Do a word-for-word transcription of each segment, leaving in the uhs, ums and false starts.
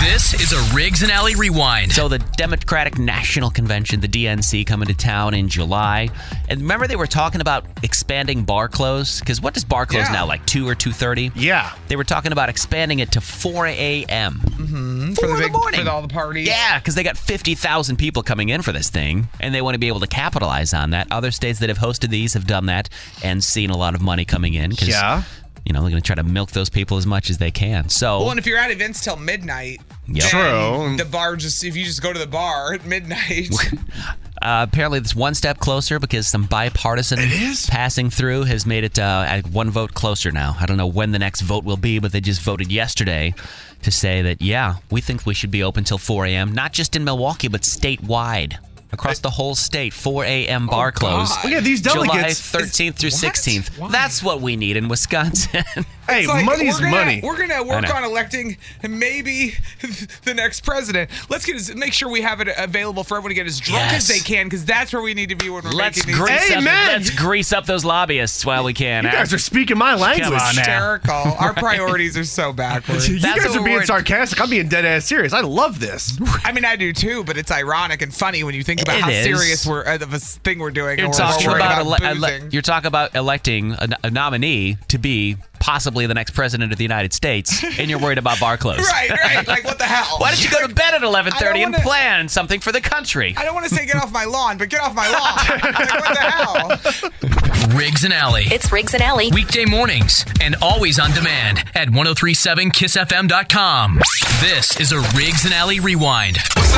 This is a Riggs and Alley Rewind. So the Democratic National Convention, the D N C, coming to town in July. And remember they were talking about expanding bar close? Because what does bar close Yeah. now, like two or two thirty? Yeah. They were talking about expanding it to four a.m. Mm-hmm. Four For the in big, the morning. for all the parties. Yeah, because they got fifty thousand people coming in for this thing, and they want to be able to capitalize on that. Other states that have hosted these have done that and seen a lot of money coming in. Cause, Yeah. You know, they're going to try to milk those people as much as they can. So, Well, and if you're at events till midnight, Yep. then the bar just, if you just go to the bar at midnight. Uh, apparently, it's one step closer because some bipartisan passing through has made it uh, at one vote closer now. I don't know when the next vote will be, but they just voted yesterday to say that, yeah, we think we should be open till four a.m., not just in Milwaukee, but statewide. Across the whole state, four a.m. bar Oh, close. God. Well, yeah, these July delegates- thirteenth through What? sixteenth. Why? That's what we need in Wisconsin. Hey, It's like, money's we're gonna, money. We're gonna I work know. on electing maybe the next president. Let's get his, make sure we have it available for everyone to get as drunk Yes. as they can, because that's where we need to be when we're let's making these grease up, Amen. let's grease up those lobbyists while we can. You huh? guys are speaking my language. Come on now. hysterical. Our priorities are so backwards. You That's guys what are being we're- sarcastic. I'm being dead ass serious. I love this. I mean, I do too, but it's ironic and funny when you think about It how is. serious we're uh, of a thing we're doing. You're and we're talking worried about, about, ele- ele- boozing. you're talking about electing a, a nominee to be possibly the next president of the United States, and you're worried about bar close. Right, right. Like, what the hell? Why don't you go to bed at eleven thirty I and don't wanna- plan something for the country? I don't want to say get off my lawn, but get off my lawn. Like, what the hell? Riggs and Alley. It's Riggs and Alley. Weekday mornings and always on demand at ten thirty-seven kiss f m dot com. This is a Riggs and Alley Rewind.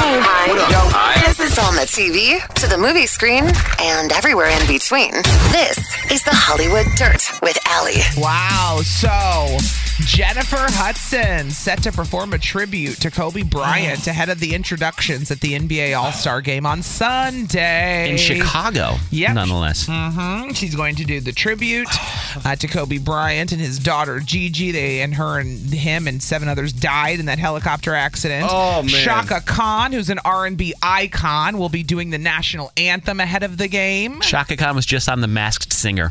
Hi. This is on the T V, to the movie screen, and everywhere in between. This is the Hollywood Dirt with Alley. Wow. So, Jennifer Hudson set to perform a tribute to Kobe Bryant ahead of the introductions at the N B A All-Star Game on Sunday. In Chicago, Yep. nonetheless. Mm-hmm. She's going to do the tribute uh, to Kobe Bryant and his daughter Gigi. They and her and him and seven others died in that helicopter accident. Oh, man. Shaka Khan, who's an R and B icon, will be doing the national anthem ahead of the game. Shaka Khan was just on The Masked Singer.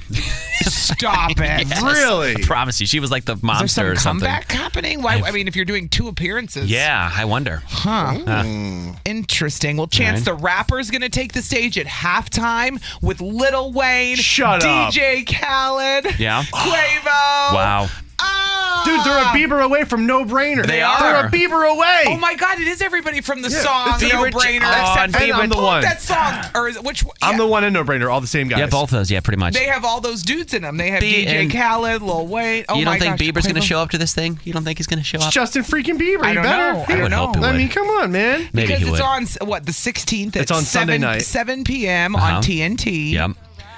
Stop it. Yes. Really? I promise you. She was like the Is there monster some or something. comeback happening? Why? I mean, if you're doing two appearances. Yeah, I wonder. Huh. Interesting. Well, Chance Right. the Rapper is going to take the stage at halftime with Lil Wayne, Shut up. D J Khaled, Yeah. Quavo. Wow. Oh. Dude, they're a Bieber away from No Brainer. They They're are. a Bieber away. Oh my God! It is everybody from the Yeah, song it's No Bieber- Brainer. oh, except and for Bieber- I'm the pull up one. that song, or is it, which? I'm yeah. the one in No Brainer, all the same guys. Yeah, both of those. Yeah, pretty much. They have all those dudes in them. They have B- D J and- Khaled, Lil Wayne. Oh you my don't think gosh, Bieber's going to Quavo. show up to this thing? You don't think he's going to show It's up? Justin freaking Bieber. I You don't better. know. I would hope it I would. mean, come on, man. Maybe Because he it's would. on what the sixteenth. It's on Sunday night. seven p.m. Uh-huh. on T N T. Yep.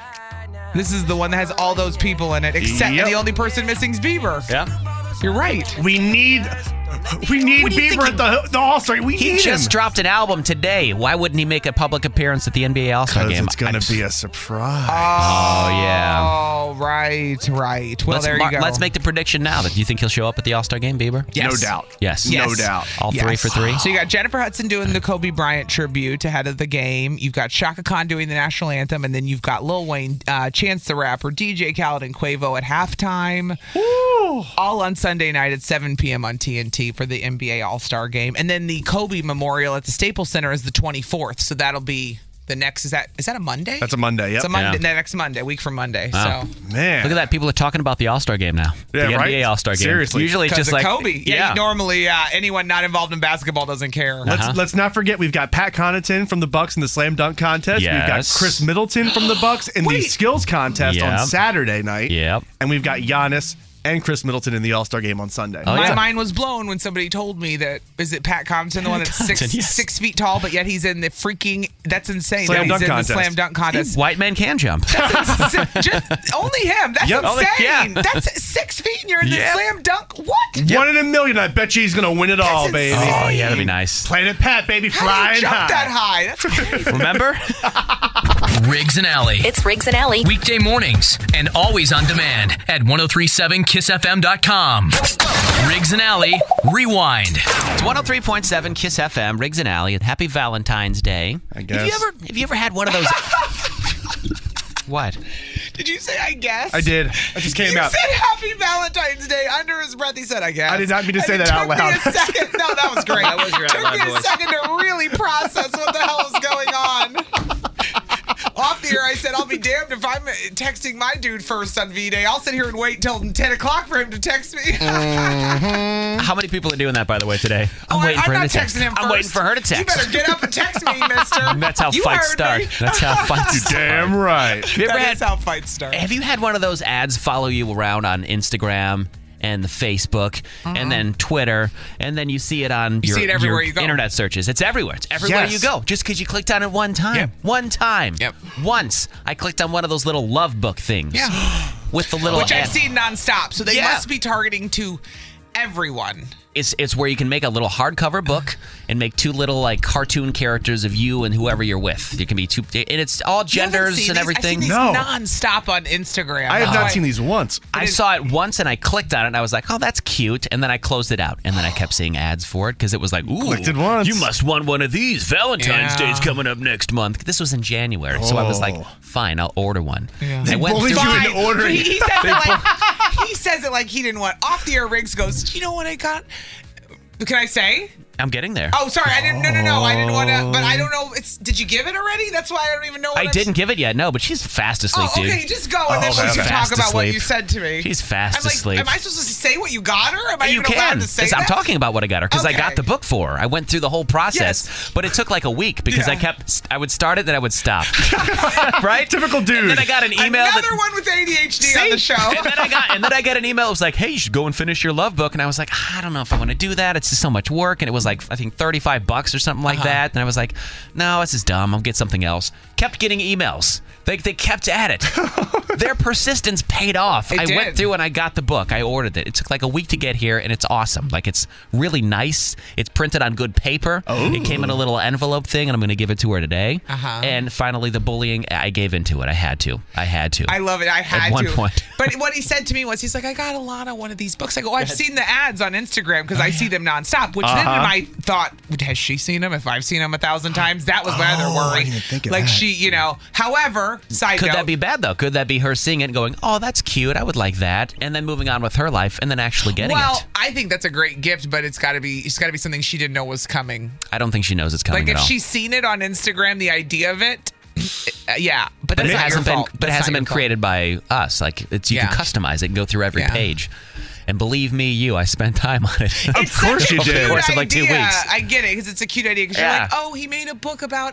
This is the one that has all those people in it, except Yep. and the only person missing is Bieber. Yep. You're right. We need, we need What do you Bieber think at the the All Star. We He need just him. dropped an album today. Why wouldn't he make a public appearance at the N B A All-Star Because game? it's gonna I- be a surprise. Oh, yeah. Oh, right, right. Well, let's, there mar- you go. let's make the prediction now. That do you think he'll show up at the All-Star game, Bieber? Yes. No doubt. Yes. Yes. No doubt. All Yes. three for three? So you got Jennifer Hudson doing the Kobe Bryant tribute ahead of the game. You've got Shaka Khan doing the national anthem, and then you've got Lil Wayne, uh, Chance the Rapper, D J Khaled, and Quavo at halftime. All on Sunday night at seven p.m. on T N T for the N B A All-Star game. And then the Kobe Memorial at the Staples Center is the twenty-fourth. So that'll be the next. Is that is that a Monday? That's a Monday. Yep. It's a Monday. Yeah. Next Monday, week from Monday. Wow. So. Man. Look at that. People are talking about the All-Star game now. Yeah, the right? N B A All-Star game. Seriously. Usually it's Because just of like Kobe. Yeah, you normally uh, anyone not involved in basketball doesn't care. Let's Uh-huh. let's not forget we've got Pat Connaughton from the Bucks in the slam dunk contest. We've got Yes. Chris Middleton from the Bucks in the Wait. skills contest Yep. on Saturday night. Yep. And we've got Giannis and Chris Middleton in the All-Star game on Sunday. Oh, My yeah. mind was blown when somebody told me that is it Pat Connaughton, the one that's six Connaughton, yes. six feet tall, but yet he's in the freaking that's insane. Slam that dunk he's in contest. the slam dunk contest. White men can jump. That's insane. Just only him. That's Yep. insane. Yeah. That's six feet and you're in the Yep. slam dunk. What? One in a million. I bet you he's going to win it all, That's baby. insane. Oh, yeah, that'd be nice. Planet Pat, baby, How do flying you jump high. that high? That's crazy. Remember? Riggs and Alley. It's Riggs and Alley. Weekday mornings and always on demand at ten thirty-seven kiss f m dot com. Riggs and Alley Rewind. It's one oh three point seven Kiss F M, Riggs and Alley. Happy Valentine's Day. I guess. Have you ever have you ever had one of those What? Did you say I guess? I did. I just came you out. You said Happy Valentine's Day under his breath. He said I guess. I did not mean to say and that out loud. It took me a second. No, that was great. That was your It took out me loud a voice. second to really process what the hell is going on. Off the air, I said, I'll be damned if I'm texting my dude first on V-Day. I'll sit here and wait till ten o'clock for him to text me. Mm-hmm. How many people are doing that, by the way, today? I'm oh, waiting I, for I'm him not to text. texting him first. I'm waiting for her to text. You better get up and text me, mister. That's how you fights heard start. me. That's how fights start. Damn right. Have you ever That had, is how fights start. have you had one of those ads follow you around on Instagram and the Facebook Uh-huh. and then Twitter, and then you see it on You your, see it everywhere your you go. internet searches? It's everywhere. It's everywhere Yes. you go. Just because you clicked on it one time. Yep. One time. Yep. Once. I clicked on one of those little love book things. Yeah. With the little Which ad. I've seen nonstop. So they Yeah. must be targeting to everyone. It's it's where you can make a little hardcover book and make two little like cartoon characters of you and whoever you're with. It can be two, and it's all You haven't genders seen and these? everything. I've seen these No. nonstop on Instagram. I have Oh, not seen these once. I saw it once and I clicked on it and I was like, oh, that's cute. And then I closed it out. And then I kept seeing ads for it because it was like, ooh, Clicked it once. you must want one of these. Valentine's Yeah. Day's coming up next month. This was in January. So I was like, Oh. fine, I'll order one. Yeah. I went bullied through- you Fine. into ordering. He, he says it like he says it like he didn't want. Off the air, Riggs goes, you know what I got? Can I say? I'm getting there. Oh, sorry, I didn't. No, no, no, I didn't want to. But I don't know. It's. Did you give it already? That's why I don't even know. What I I'm didn't give it yet, no, but she's fast asleep, Oh, dude. okay, just go and then Oh, she can okay. talk Fast about what asleep. you said to me. She's fast I'm like, asleep. am I supposed to say what you got her? Am I You even allowed can. to say It's- that? I'm talking about what I got her because I got Okay. the book for her. I went through the whole process, Yes. but it took like a week because I Yeah. kept. I would start it, then I would stop. Right? Typical dude. And then I got an email. Another that, one with A D H D on the show. and then I got and then I got an email. It was like, "Hey, you should go and finish your love book." And I was like, "I don't know if I want to do that. It's just so much work." And it was like, I think thirty-five bucks or something like Uh-huh. that. And I was like, "No, this is dumb. I'll get something else." Kept getting emails. They they kept at it. Their persistence paid off. It I did. went through and I got the book. I ordered it. It took like a week to get here, and it's awesome. Like it's really nice. It's printed on good paper. Oh. It came in a little envelope thing, and I'm going to give it to her today. Uh-huh. And finally, the bullying. I gave into it. I had to. I had to. I love it. I had At one to. point. But what he said to me was, he's like, I got a lot of one of these books. I go, oh, I've seen the ads on Instagram because I see them nonstop. Which then Uh-huh. I thought, has she seen them? If I've seen them a thousand times, that was my other Oh, I worry. didn't even think of like that. she, you know. However, side Could note, that be bad though? Could that be her seeing it and going, "Oh, that's cute. I would like that," and then moving on with her life, and then actually getting well, it? I think that's a great gift, but it's got to be it's got to be something she didn't know was coming. I don't think she knows it's coming Like if at all. she's seen it on Instagram, the idea of it, uh, yeah. But but that's it not hasn't your been. fault. But it That's hasn't not been your fault. created by us. Like it's you Yeah. can customize it and go through every Yeah. page. And believe me, you, I spent time on it. Of It's course such a you did. cute Over the course of, like, two idea. weeks. I get it because it's a cute idea. Because Yeah. you're like, oh, he made a book about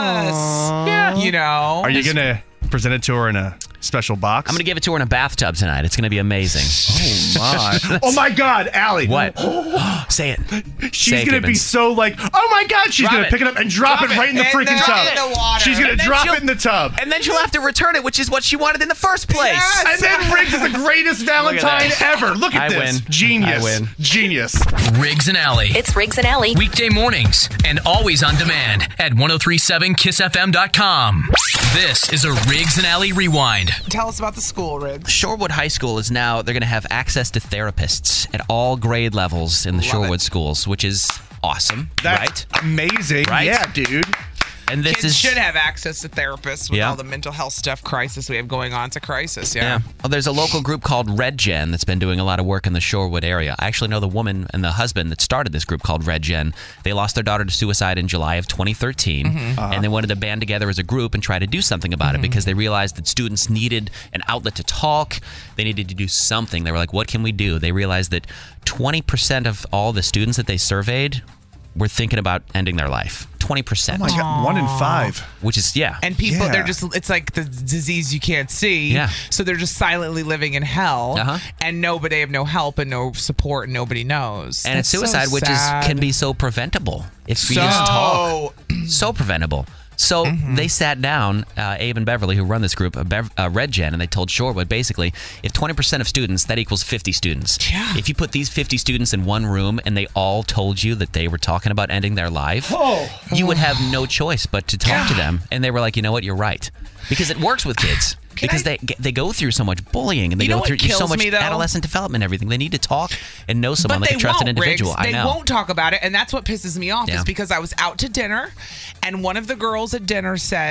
us. Yeah. You know. Are you going to present it to her in a special box? I'm gonna give it to her in a bathtub tonight. It's gonna be amazing. Oh, my. Oh, my God, Allie. What? Say it. She's Say it, going to be Gibbons. so like, oh, my God. She's Drop going to it. pick it up and drop, Drop it right it in the in freaking the- tub. in the water. She's going And to then drop she'll- it in the tub. And then she'll have to return it, which is what she wanted in the first place. Yes. And then Riggs is the greatest Valentine that. ever. Look at I this. win. Genius. I win. Genius. Riggs and Alley. It's Riggs and Alley. Weekday mornings and always on demand at ten thirty-seven kiss f m dot com. This is a Riggs and Alley Rewind. Tell us about the school, Riggs. Shorewood High School is now, they're going to have access to therapists at all grade levels in the Love Shorewood it. schools, which is awesome, That's right? amazing. Right? Yeah, dude. And this Kids is should have access to therapists with Yeah. all the mental health stuff crisis we have going on. It's a crisis, yeah. Yeah. Well, there's a local group called Red Gen that's been doing a lot of work in the Shorewood area. I actually know the woman and the husband that started this group called Red Gen. They lost their daughter to suicide in July of twenty thirteen, Mm-hmm. and they wanted to band together as a group and try to do something about it because they realized that students needed an outlet to talk. They needed to do something. They were like, what can we do? They realized that twenty percent of all the students that they surveyed were thinking about ending their life. twenty percent. Oh, my God. One in five. Which is, yeah. And people, Yeah. they're just, it's like the disease you can't see. Yeah. So they're just silently living in hell. Uh-huh. And nobody, they have no help and no support and nobody knows. and it's That's so suicide, which is sad. can be so preventable if so, you just talk. So preventable. So they sat down, uh, Abe and Beverly, who run this group, uh, Bev- uh, Red Gen, and they told Shorewood basically, if twenty percent of students, that equals fifty students. Yeah. If you put these fifty students in one room and they all told you that they were talking about ending their life, you would have no choice but to talk to them. And they were like, you know what, you're right. Because it works with kids. Can because I- they they go through so much bullying and they You know go what through so kills much me, though? adolescent development and everything. They need to talk and know someone but like they a trusted won't, individual. Riggs. I They know. won't talk about it, and that's what pisses me off. Yeah. Is because I was out to dinner, and one of the girls at dinner said,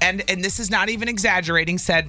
and and this is not even exaggerating, said,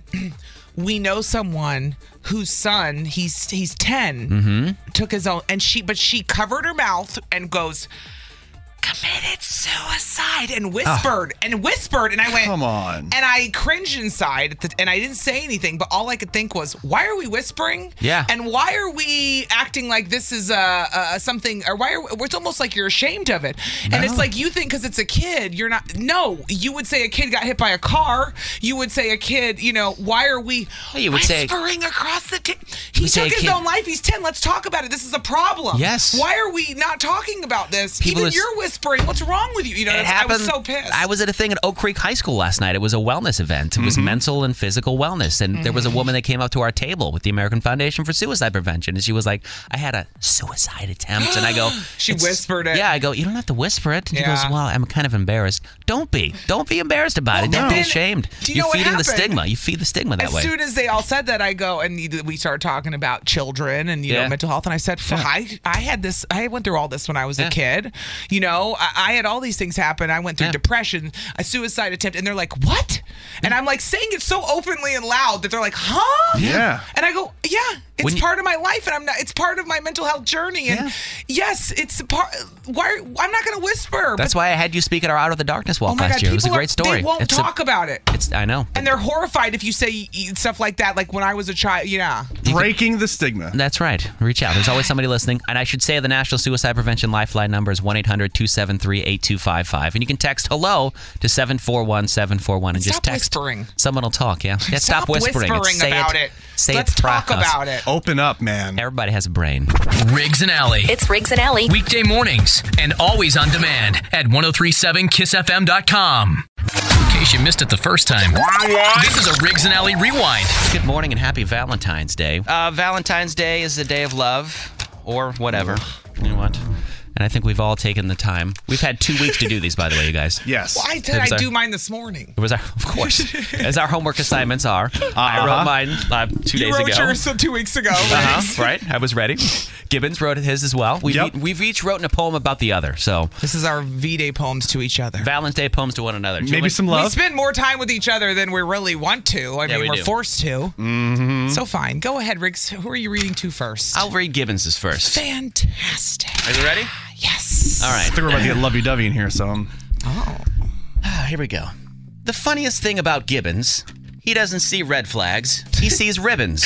we know someone whose son, he's he's ten, Mm-hmm. took his own, and she, but she covered her mouth and goes, committed suicide, and whispered Oh. and whispered, and I went, Come on. and I cringed inside, at the, and I didn't say anything, but all I could think was, why are we whispering? Yeah. And why are we acting like this is uh, uh, something, or why are it's almost like you're ashamed of it? And it's like you think because it's a kid, you're not. No, you would say a kid got hit by a car. You would say a kid, you know, why are we Well, you would say- whispering across the? T- he would say took a his kid- own life. He's ten. Let's talk about it. This is a problem. Yes. Why are we not talking about this? People Even is- you're whispering. What's wrong with you? You know, It it's- I happened. was so pissed. I was at a thing at Oak Creek High School last night. It was a wellness event. It was Mm-hmm. mental and physical wellness. And there was a woman that came up to our table with the American Foundation for Suicide Prevention. And she was like, I had a suicide attempt. And I go, She "It's-" whispered it. Yeah, I go, you don't have to whisper it. And she goes, Yeah. well, I'm kind of embarrassed. Don't be. Don't be embarrassed about it. Well, Don't be then- ashamed. do you You're know what feeding the happened? stigma. You feed the stigma that As way. soon as they all said that, I go and we started talking about children and you Yeah. know mental health, and I said, "Fuck, I I had this. I went through all this when I was Yeah. a kid. You know, I, I had all these things happen. I went through Yeah. depression, a suicide attempt, and they're like, what? And I'm like saying it so openly and loud that they're like, huh? Yeah. And I go, yeah, it's When you- part of my life, and I'm not. It's part of my mental health journey. And Yeah. yes, it's a part. Why? I'm not going to whisper. That's but, why I had you speak at our Out of the Darkness walk oh my last God, year. It was a people great are- story. They won't It's a- talk about it. It's I know. And they're horrified if you say stuff like that, like when I was a child. Yeah. Breaking the stigma. That's right. Reach out. There's always somebody listening. And I should say the National Suicide Prevention Lifeline number is one eight hundred two seven three eight two five five. And you can text hello to seven four one seven four one and just Stop text. whispering. Someone will talk, yeah? yeah stop, Stop whispering. it. whispering Say about it. it. Say Let's it. talk Practice. about it. Open up, man. Everybody has a brain. Riggs and Alley. It's Riggs and Alley. Weekday mornings and always on demand at ten thirty-seven kiss f m dot com. In case you missed it the first time, this is a Riggs and Alley rewind. Good morning and happy Valentine's Day. Uh, Valentine's Day is a day of love or whatever you want. And I think we've all taken the time. We've had two weeks to do these, by the way, you guys. Yes. Well, I It said was I our- do mine this morning. It was our, of course, as our homework assignments are. I wrote mine uh, two You days wrote ago. yours so two weeks ago. Uh-huh, Riggs. right, I was ready. Gibbons wrote his as well. We've, Yep. e- we've each written a poem about the other. So This is our V-Day poems to each other. Valentine's Day poems to one another. Maybe Julie? some We love. spend more time with each other than we really want to. I Yeah, mean, we we're do. forced to. Mm-hmm. So fine. Go ahead, Riggs. Who are you reading to first? I'll read Gibbons's first. Fantastic. Are you ready? Yes. All I right. think we're about to get lovey-dovey in here, so um, Oh. Ah, here we go. The funniest thing about Gibbons, he doesn't see red flags, he sees ribbons.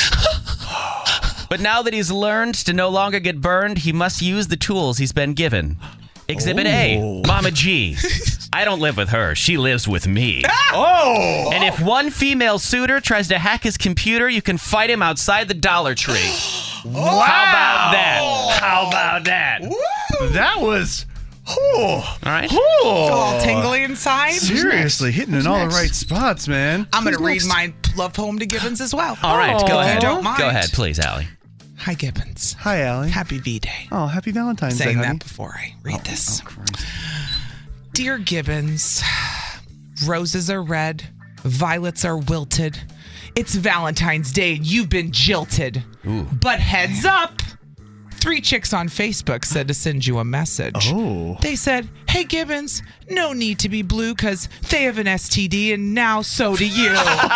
But now that he's learned to no longer get burned, he must use the tools he's been given. Exhibit A, Oh. Mama G. I don't live with her, she lives with me. oh, And if one female suitor tries to hack his computer, you can fight him outside the Dollar Tree. wow! How about that? How about that? That was, oh, All right. All tingly inside. seriously hitting in all the next? right spots, man. I'm going to Who's read next? my love poem to Gibbons as well. All right, go Oh. ahead. If you don't mind. Go ahead, please, Allie. Hi, Gibbons. Hi, Allie. Happy V-Day. Oh, happy Valentine's Day, Saying honey. that before I read this. Oh, Christ. Dear Gibbons, roses are red, violets are wilted. It's Valentine's Day and you've been jilted. But heads up, three chicks on Facebook said to send you a message. Oh. They said, hey Gibbons, no need to be blue because they have an S T D and now so do you.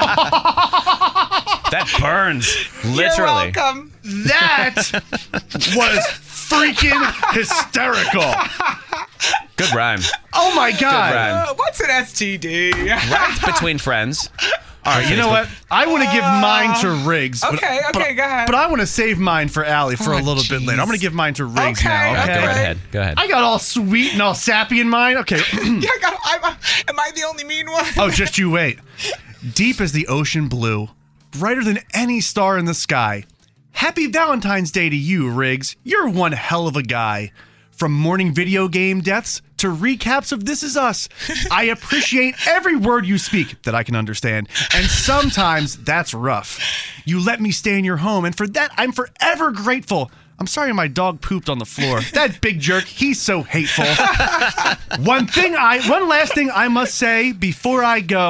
That burns. Literally. You're welcome. That was freaking hysterical. Good rhyme. Oh my God. rhyme. Uh, what's an S T D? Right between friends. All right, you know what? I want to give mine to Riggs. but- Okay, okay, but, go ahead. But I want to save mine for Allie for Oh, a little bit jeez. later. I'm going to give mine to Riggs Okay, now. okay. Go right ahead. Go ahead. I got all sweet and all sappy in mine. Okay. Yeah, I got, I'm, uh, am I the only mean one? Oh, just you wait. Deep as the ocean blue, brighter than any star in the sky. Happy Valentine's Day to you, Riggs. You're one hell of a guy. From morning video game deaths to recaps of This Is Us, I appreciate every word you speak that I can understand, and sometimes that's rough. You let me stay in your home, and for that, I'm forever grateful. I'm sorry my dog pooped on the floor. That big jerk, he's so hateful. One thing I, one last thing I must say before I go.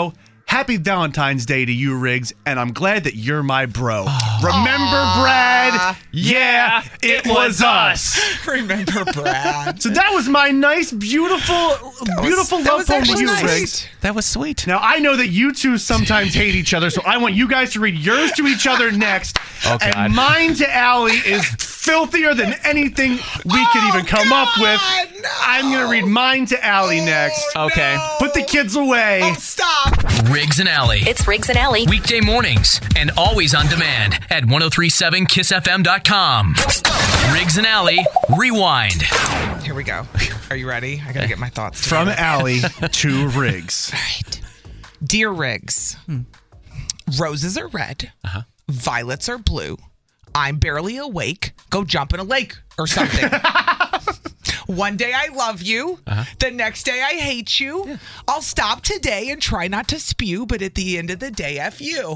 Happy Valentine's Day to you, Riggs, and I'm glad that you're my bro. Remember, Brad? Yeah, it was us. Remember, Brad. So that was my nice, beautiful, beautiful that love was poem to actually you, nice. Riggs. That was sweet. Now, I know that you two sometimes hate each other, so I want you guys to read yours to each other next. Oh, God. And mine to Allie is filthier than anything we could even come God, up with. no. I'm going to read mine to Allie next. Okay. No. Put the kids away. Oh, stop. Riggs and Alley. It's Riggs and Alley. Weekday mornings and always on demand at ten thirty-seven kiss f m dot com. Riggs and Alley Rewind. Here we go. Are you ready? I gotta get my thoughts From together. Allie to Riggs. Right. Dear Riggs, roses are red, uh-huh. violets are blue. I'm barely awake. Go jump in a lake or something. One day I love you. Uh-huh. The next day I hate you. Yeah. I'll stop today and try not to spew, but at the end of the day, F you.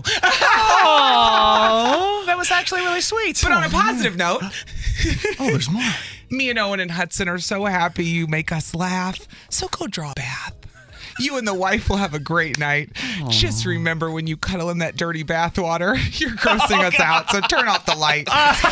Oh, that was actually really sweet. But on a positive note, Oh, there's more. me and Owen and Hudson are so happy you make us laugh. So go draw a bath. You and the wife will have a great night. Aww. Just remember when you cuddle in that dirty bath water, you're grossing us out, so turn off the light. P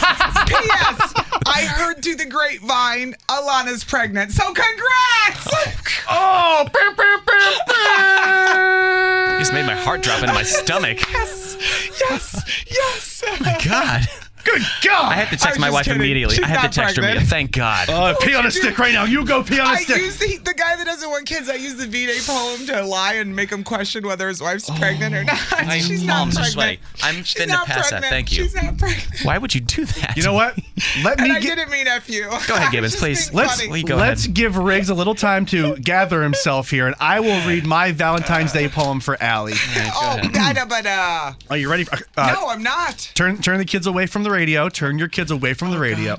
S. I heard through the grapevine Alana's pregnant, so congrats! Oh, burr, burr, burr, burr. You just made my heart drop into my stomach. Yes, yes, yes. Oh, my God. Good God. I have to I text was my just wife kidding. immediately. She's I have not to text her pregnant. immediately. Thank God. Uh, pee on a stick right now. You go pee on a I stick. use the, the guy that doesn't want kids. I use the V-Day poem to lie and make him question whether his wife's oh, pregnant or not. My She's not palms are pregnant. sweaty. I'm She's finna not pass pregnant. that. Thank you. She's not pregnant. Why would you do that? You know what? Let And me I get. didn't mean F you. Go ahead, Gibbons, please. Let's Wait, go let's ahead. give Riggs a little time to gather himself here, and I will read my Valentine's Day poem for Allie. Oh, da but uh. Are you ready? Uh, No, I'm not. Turn turn the kids away from the radio. Turn your kids away from the radio.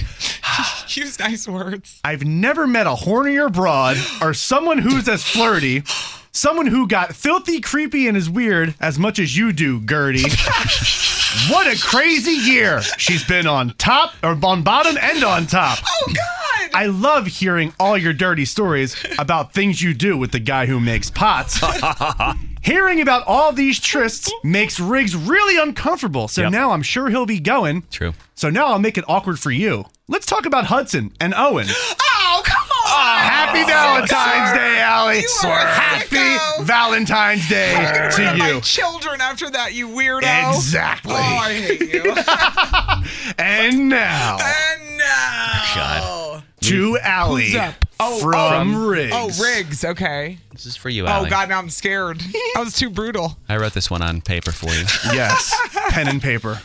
Use nice words. I've never met a hornier broad or someone who's as flirty. Someone who got filthy, creepy, and is weird as much as you do, Gertie. What a crazy year. She's been on top, or on bottom and on top. Oh, God. I love hearing all your dirty stories about things you do with the guy who makes pots. Hearing about all these trysts makes Riggs really uncomfortable, so Yep. now I'm sure he'll be going. True. So now I'll make it awkward for you. Let's talk about Hudson and Owen. Oh, come on. Oh, happy Valentine's Day, Allie. You are a Happy sicko. Valentine's Day Get to rid of you. my children after that, you weirdo. Exactly. Oh, I hate you. And now, And now. God. to Allie Who's up? Oh, from oh, Riggs. Oh, Riggs. Okay. This is for you, Oh, Allie. God, now I'm scared. That was too brutal. I wrote this one on paper for you. Yes, pen and paper.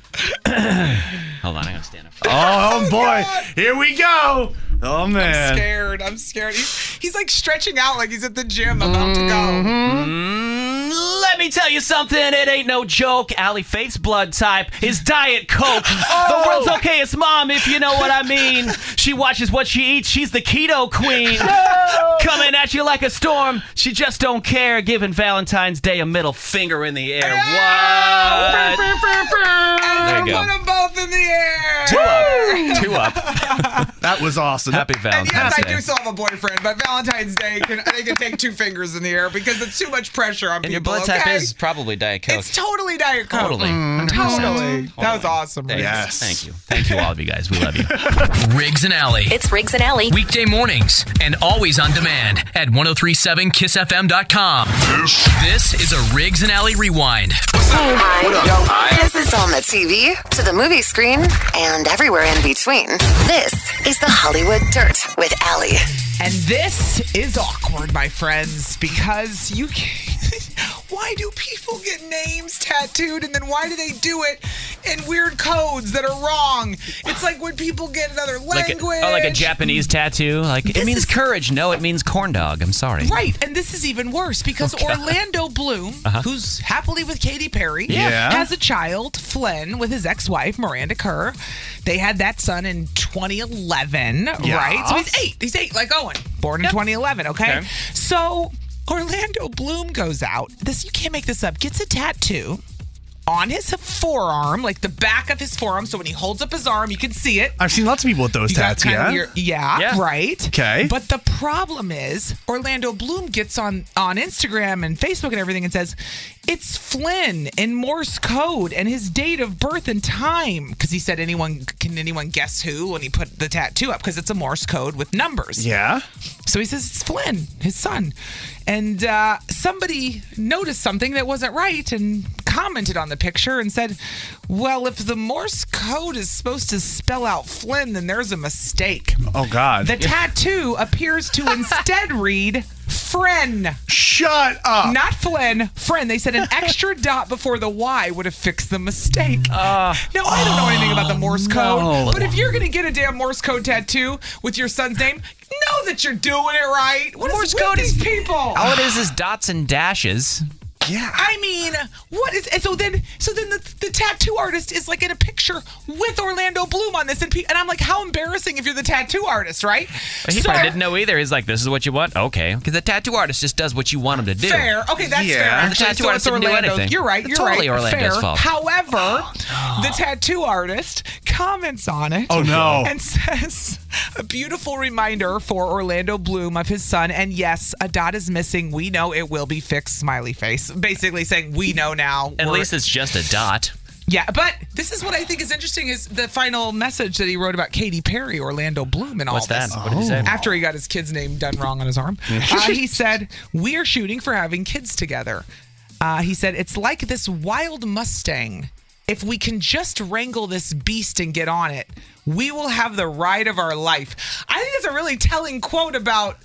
Hold on, I gotta stand up. Oh, boy. God. Here we go. Oh, I'm man. scared. I'm scared. He's, he's like stretching out like he's at the gym about to go. Mm, let me tell you something. It ain't no joke. Allie Faith's blood type is Diet Coke. The world's okayest mom, if you know what I mean. She watches what she eats. She's the keto queen. Coming at you like a storm. She just don't care. Giving Valentine's Day a middle finger in the air. What? There you go. Put them both in the air. Two up. Two up. That was awesome. Happy And Valentine's yes, I Day. do still have a boyfriend, but Valentine's Day, can, they can take two fingers in the air because it's too much pressure on And people. your blood type okay? is probably Diet Coke. It's totally Diet Coke. Totally. one hundred percent. Totally. That was Totally. awesome. Thanks. Yes. Thank you. Thank you, all of you guys. We love you. Riggs and Alley. It's Riggs and Alley. Weekday mornings and always on demand at ten thirty-seven kiss f m dot com. This is a Riggs and Alley Rewind. Hi. This is on the T V, to the movie screen, and everywhere in between. This is the Hollywood Dirt with Allie. And this is awkward, my friends, because you can't. Why do people get names tattooed and then why do they do it in weird codes that are wrong? It's like when people get another Like language. a, oh, like a Japanese tattoo. Like it This means is- courage. No, it means corn dog. I'm sorry. Right, and this is even worse because Orlando Bloom, who's happily with Katy Perry, Yeah. has a child, Flynn, with his ex-wife, Miranda Kerr. They had that son in twenty eleven, right? So he's eight. He's eight, like Owen, born in twenty eleven, okay? Okay. So Orlando Bloom goes out. This you can't make this up. Gets a tattoo on his forearm, like the back of his forearm. So when he holds up his arm, you can see it. I've seen lots of people with those You got tats, kind yeah? of your- yeah, Yeah. right. Okay. But the problem is, Orlando Bloom gets on, on Instagram and Facebook and everything and says, it's Flynn in Morse code and his date of birth and time. Because he said, anyone can anyone guess who when he put the tattoo up? Because it's a Morse code with numbers. Yeah? So he says it's Flynn, his son. And uh, somebody noticed something that wasn't right and commented on the picture and said, well, if the Morse code is supposed to spell out Flynn, then there's a mistake. Oh, God. The tattoo appears to instead read Fren. Shut up. Not Flynn, Fren. They said an extra dot before the Y would have fixed the mistake. Uh, now, I don't know anything about the Morse code, no. but if you're going to get a damn Morse code tattoo with your son's name, know that you're doing it right. What is Morse with code these is- people? All it is is dots and dashes. Yeah. I mean, what is? And so then, so then the, the tattoo artist is like in a picture with Orlando Bloom on this, and, pe- and I'm like, how embarrassing if you're the tattoo artist, right? He So- probably didn't know either. He's like, this is what you want? Okay. Because the tattoo artist just does what you want him to do. Fair. Okay, that's Yeah. fair. The Actually, tattoo so artist it's didn't do Orlando's. anything. You're right. You're Totally right. Orlando's fair. fault. However, the tattoo artist comments on it. Oh, no. And says a beautiful reminder for Orlando Bloom of his son. And yes, a dot is missing. We know it will be fixed. Smiley face. Basically saying we know now. At We're- least it's just a dot. Yeah, but this is what I think is interesting is the final message that he wrote about Katy Perry, Orlando Bloom, and all What's that? this. What did he say? After he got his kid's name done wrong on his arm, uh, he said, we are shooting for having kids together. Uh, he said, it's like this wild Mustang. If we can just wrangle this beast and get on it, we will have the ride of our life. I think it's a really telling quote about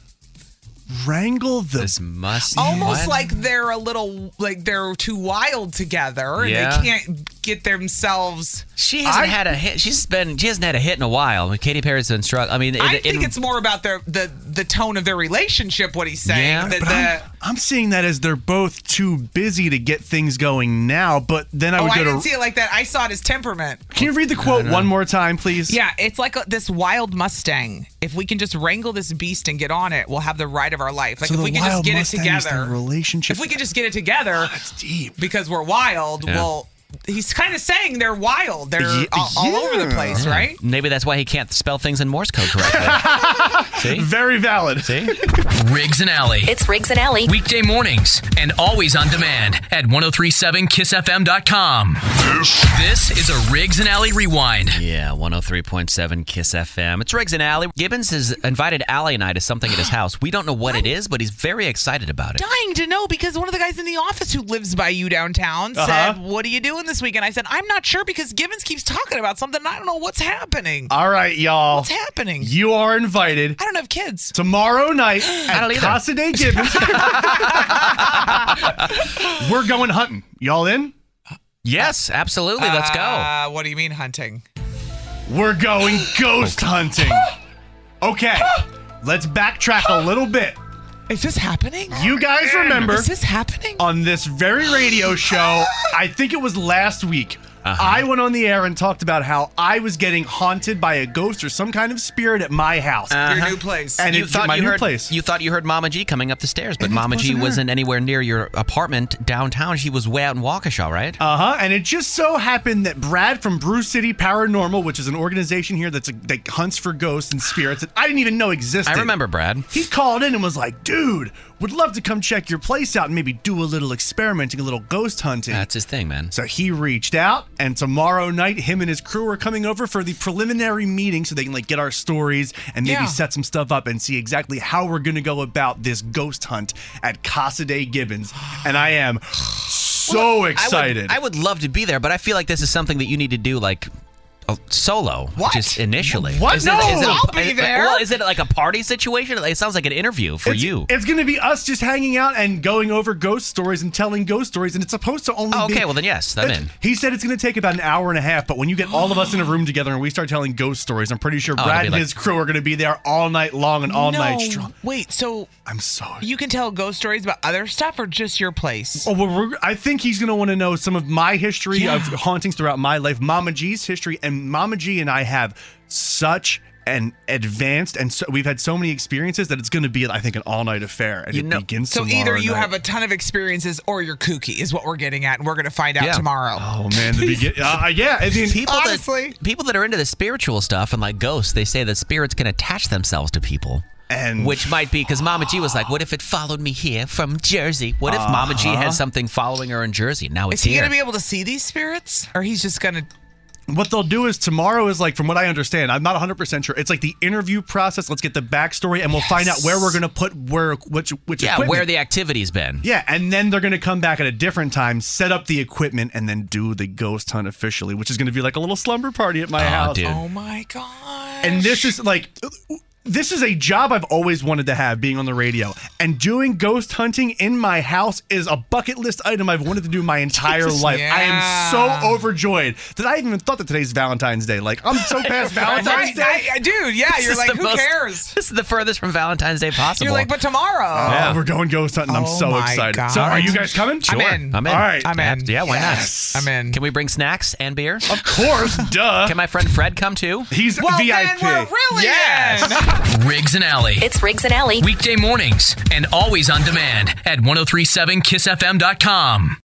Wrangle the... This must almost what? like they're a little, like they're too wild together and Yeah. they can't get themselves... She hasn't I- had a hit. She's been. She hasn't had a hit in a while. Katy Perry's been struggling. I mean, I it, think it, it's more about their the the tone of their relationship. What he's saying. Yeah, that But the, I'm, I'm seeing that as they're both too busy to get things going now, but then I oh, would I go didn't to... see it like that. I saw it as temperament. Can you read the quote one more time, please? Yeah, it's like a, this wild Mustang. If we can just wrangle this beast and get on it, we'll have the ride of our life. Like So if the we can just wild get Mustang it is together, the relationship. if we can just get it together, That's deep. because we're wild. Yeah. Well, he's kind of saying they're wild. They're Ye- all, all over the yeah. place, right? maybe that's why he can't spell things in Morse code correctly. See? Very valid. See? Riggs and Alley. It's Riggs and Alley. Weekday mornings and always on demand at ten thirty-seven kiss f m dot com. This is a Riggs and Alley rewind. Yeah, one oh three point seven Kiss F M. It's Riggs and Alley. Gibbons has invited Allie and I to something at his house. We don't know what it is, but he's very excited about it. Dying to know because one of the guys in the office who lives by you downtown Uh-huh. said, "What are you doing this weekend?" I said, "I'm not sure because Gibbons keeps talking about something. And I don't know what's happening. All right, y'all. What's happening? You are invited I don't have kids. tomorrow night at don't either. Casa de Gibbons. We're going hunting. Y'all in? Yes, absolutely. Let's go. Uh, what do you mean hunting? We're going ghost hunting. Okay, let's backtrack a little bit. Is this happening? You guys remember Is this happening? on this very radio show, I think it was last week, I went on the air and talked about how I was getting haunted by a ghost or some kind of spirit at my house. Your new place. And you it's thought my you new heard place. you thought you heard Mama G coming up the stairs, but And it Mama G wasn't her. wasn't anywhere near your apartment downtown. She was way out in Waukesha, right? Uh-huh. And it just so happened that Brad from Brew City Paranormal, which is an organization here that's a, that hunts for ghosts and spirits that I didn't even know existed. I remember Brad. He called in and was like, dude, would love to come check your place out and maybe do a little experimenting, a little ghost hunting. That's his thing, man. So he reached out, and tomorrow night, him and his crew are coming over for the preliminary meeting so they can like get our stories and maybe Yeah. set some stuff up and see exactly how we're gonna go about this ghost hunt at Casa de Gibbons. And I am so excited. I would, I would love to be there, but I feel like this is something that you need to do like uh, solo, What? just initially. What? Is No, I'll be is it- there. Well, is it like a party situation? It sounds like an interview for it's, you. It's gonna be us just hanging out and going over ghost stories and telling ghost stories, and it's supposed to only Oh, be. okay, well then yes, I'm in. He said it's going to take about an hour and a half, but when you get all of us in a room together and we start telling ghost stories, I'm pretty sure Oh, it'll Brad be and like- his crew are going to be there all night long and all no. night strong. Wait, so I'm so. you can tell ghost stories about other stuff or just your place? Oh, well, we're, I think he's going to want to know some of my history Yeah. of hauntings throughout my life, Mama G's history, and Mama G and I have such and advanced, and so we've had so many experiences that it's going to be, I think, an all-night affair, and You it know- begins So tomorrow either you night. have a ton of experiences or you're kooky is what we're getting at, and we're going to find out Yeah. tomorrow. Oh man, the begin. Uh, yeah, I mean, People Honestly. that people that are into the spiritual stuff and like ghosts, they say that spirits can attach themselves to people. and Which might be because Mama G was like, "What if it followed me here from Jersey? What if Mama G has something following her in Jersey? Now it's Is he here." going to be able to see these spirits? Or he's just going to... what they'll do is tomorrow is like, from what I understand, I'm not one hundred percent sure. It's like the interview process. Let's get the backstory, and we'll find out where we're going to put where which which yeah, equipment. where the activity's been. Yeah, and then they're going to come back at a different time, set up the equipment, and then do the ghost hunt officially, which is going to be like a little slumber party at my Oh, house. dude. Oh, my gosh. And this is like, this is a job I've always wanted to have, being on the radio. And doing ghost hunting in my house is a bucket list item I've wanted to do my entire Jesus, life. I am yeah. so overjoyed that I haven't even thought that today's Valentine's Day. Like, I'm so past Valentine's Right, Day. I- I- dude, yeah, This you're is like, the who most- cares? This is the furthest from Valentine's Day possible. You're like, but tomorrow. Oh, we're going ghost hunting. I'm Oh so my excited. God. So, are you guys coming? I'm in. I'm in. All right. I'm in. Yeah, why Yes. I'm in. Can we bring snacks and beer? Of course, duh. Can my friend Fred come too? He's Well, V I then P. we're really Yes. in. Riggs and Alley. It's Riggs and Alley. Weekday mornings and always on demand at ten thirty-seven kiss f m dot com.